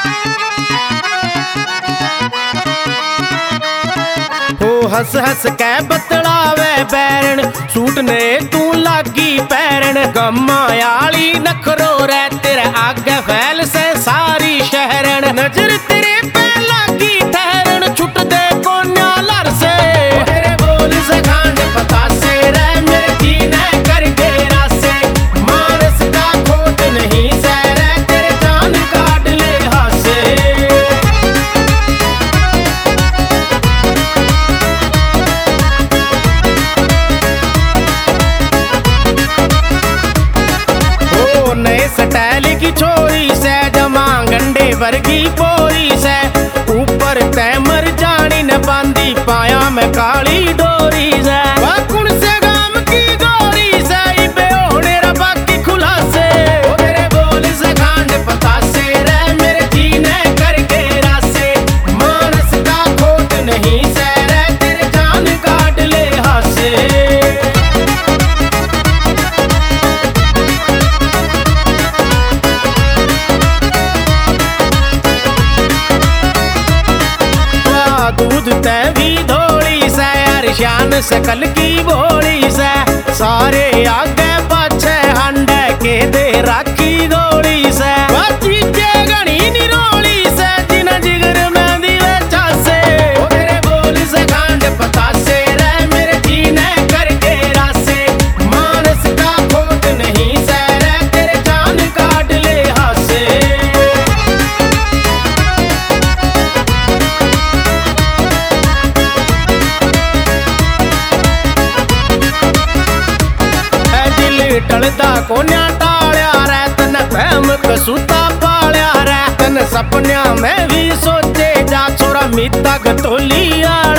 हस हस कै बतलावे बैरन सूट ने तू लागी पैरन गम्मा आली नखरो रे तेरे आगे फैल से सारी शहरन नजर तेरे पे लागी ठहरन छुट दे कोन्या लर से तेरे बोल से खांड पता से रे मेरे जीने कर घेरा से मानस का खोट नहीं से रे तेरे जान काट ले हासे नए स्टाइल की छोरी से जमा गंडे वर्गी पोरी से ऊपर तय मर जानी न बांधी पाया में काली डोरी से कुण से गाम की गोरी से बेहोने रबा की खुला से तेरे बोल से खांड पता से रे मेरे जीने कर घेरा से मानस का खोट नहीं से रे तेरे जान काट ले हासे दूध ते भी धोली से शान सकल की बोली से सारे आगे पाछे हंडे के दे राखी गोली से चीजे घनी निरोली से जिन जिगर में दिवे चासे तेरे बोल से खांड पता से रे मेरे जीने कर घेरा से मानस का खोट नहीं से रे तेरे जान काट ले हासे टलदा कोन्या टालिया रे तन फहम कसूता पालिया रे तन सपनिया में भी सोचे जा छोरा मीता गतोलिया